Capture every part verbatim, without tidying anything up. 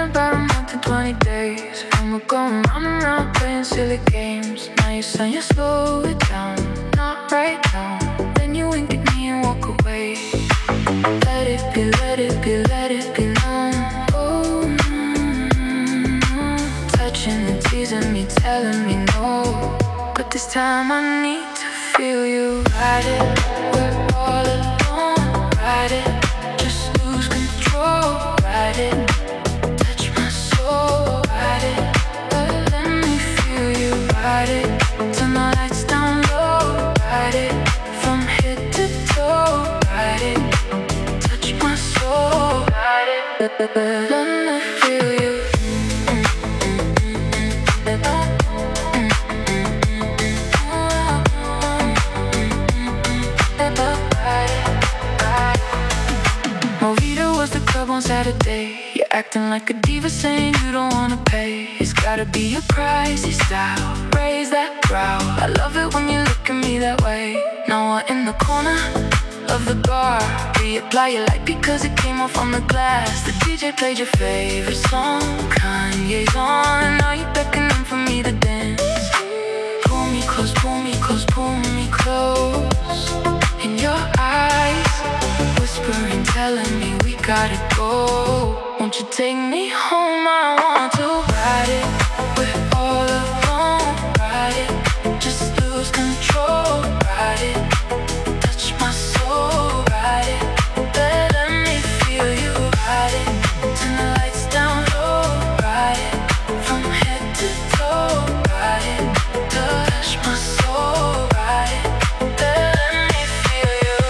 about a month and twenty days, and we're going round and round playing silly games. Now you're saying you slow it down, not right now. Then you wink at me and walk away. Let it be, let it be, let it be known. Oh, mm-hmm. Touching and teasing me, telling me no. But this time I need to feel you. Ride it, we're all alone. Ride it, just lose control. Ride it, touch my soul. Ride it, let, let me feel you. Ride it, turn the lights down low. Ride it, from head to toe. Ride it, touch my soul. Ride it, let, let, let me feel you. Movida was the club on Saturday. You're acting like a diva, saying you don't wanna pay. It's gotta be your pricey style. Raise that brow. I love it when you look at me that way. Now we're in the corner of the bar. Reapply your light because it came off on the glass. The D J played your favorite song, Kanye's on, and now you're beckoning for me to dance. Pull me close, pull me close, pull me close. In your eyes, whispering, telling me we gotta go. Won't you take me home? I want to ride it. We're all alone. Ride it, just lose control. Ride it, touch my soul. Ride it, let, let me feel you. Ride it, turn the lights down low. Ride it, from head to toe. Ride it, touch my soul. Ride it, let, let me feel you.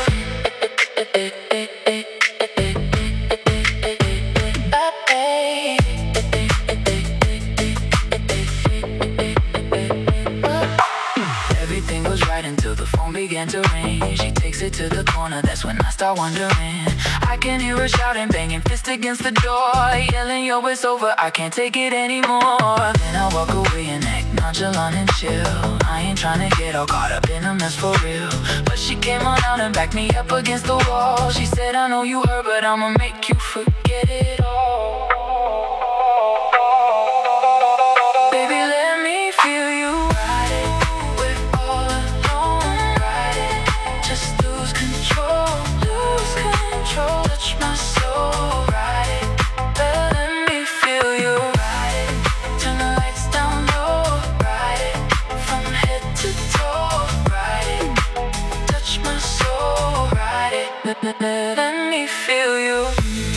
Everything was right until the phone began to ring. She takes it to the corner, that's when I start wondering. I can hear her shouting, banging fist against the door, yelling, yo, it's over, I can't take it anymore. Then I walk away and act nonchalant and chill. I ain't tryna get all caught up in a mess for real. But she came on out and backed me up against the wall. She said, I know you heard, but I'ma make you forget it all. Baby, let me feel you. Ride it, we're all alone. Ride it, just lose control. Lose control, touch my soul. Ride it, let, let me feel you. Ride it, turn the lights down low. Ride it, from head to toe. Ride it, touch my soul. Ride it, let, let, let me feel you.